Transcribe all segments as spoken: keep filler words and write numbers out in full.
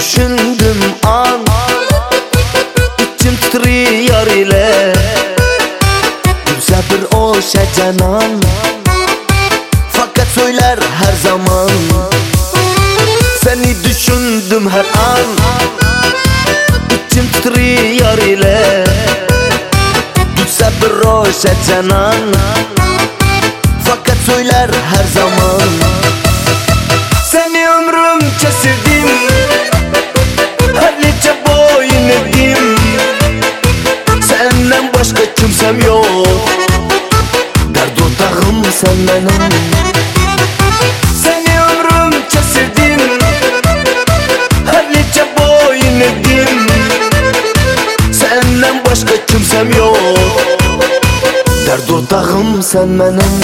düşündüm an, içim titriyor ile Gülse bir oşa canan, fakat söyler her zaman. Seni düşündüm her an, içim titriyor ile Gülse bir oşa canan, fakat söyler her zaman. Seni ömrümce sevdim, hallice boyun eğdim. Senden başka kimsem yok, dert ortağım sen benim. Seni ömrümce sevdim, hallice boyun eğdim. Senden başka kimsem yok, dert ortağım sen benim.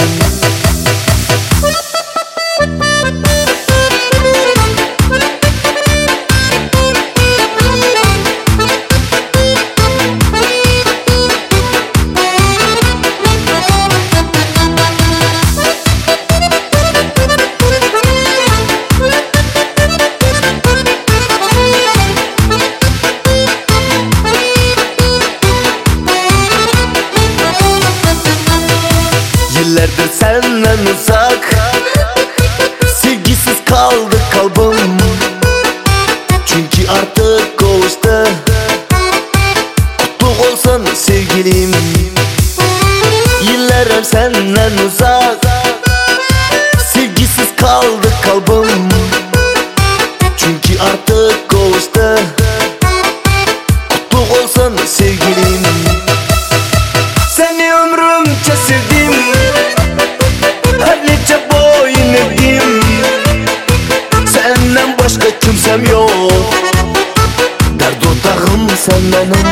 Yıllardır senden uzak, sevgisiz kaldı kalbim. Çünkü artık kavuştu, kutlu olsun sevgilim. Yıllarım senden uzak, sevgisiz kaldı kalbim. Çünkü artık kavuştu, kutlu olsun sevgilim. Seni ömrümce sevdim, hallice boyun eğdim. Senden başka kimsem yok, dert ortağım sen benim.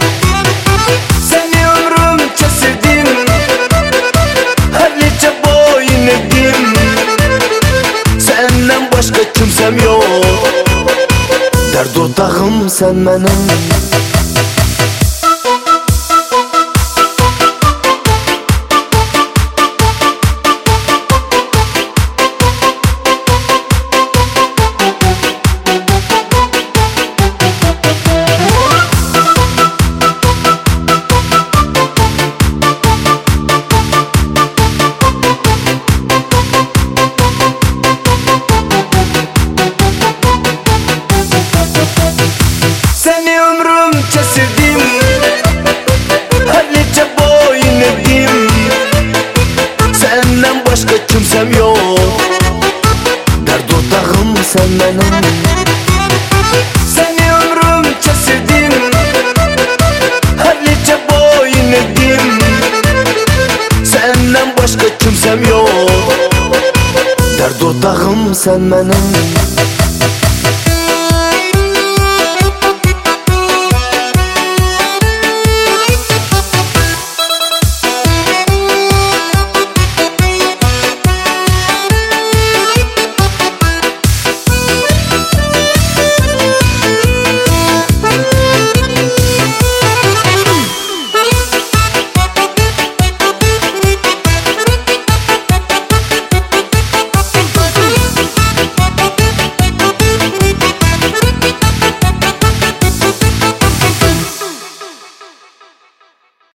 Seni ömrümce sevdim, hallice boyun eğdim. Senden başka kimsem yok, dert ortağım sen benim. Seni ömrümce sevdim, hallice boyun eğdim. Senden başka kimsem yok, dert ortağım sen benim. Seni ömrümce sevdim, hallice boyun eğdim. Senden başka kimsem yok, dert ortağım sen benim.